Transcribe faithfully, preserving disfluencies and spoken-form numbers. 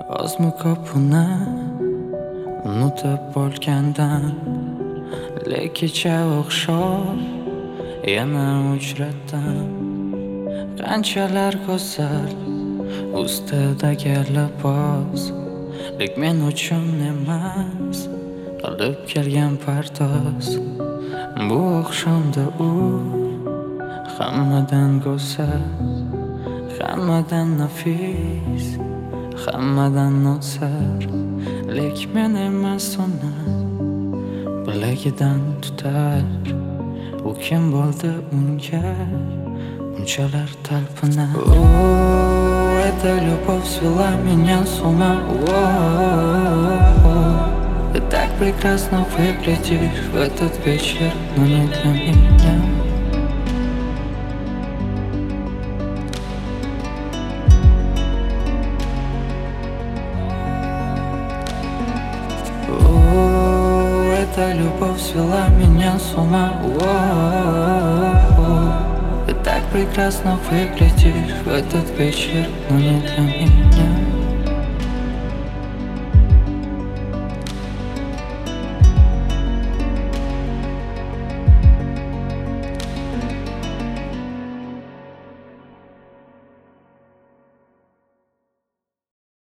Ozmi ko'pini unutib bo'lgandan, lek kecha o'xshab yana uchratdim. Qanchalar go'zal ustidagi libos, lek men uchun emas, qilib kelgan pardoz. Bu oqshomda u hammadan go'zal, hammadan nafis, hammadan nosar, lek men emas uni bilagidan tutar. U kim bo'ldi unga unchalar talpinar? О, эта любовь свела меня с ума. О, ты так прекрасно выглядишь в этот вечер, но не для меня. О, эта любовь свела меня с ума. О, ты так прекрасно выглядишь в этот вечер, но не для меня.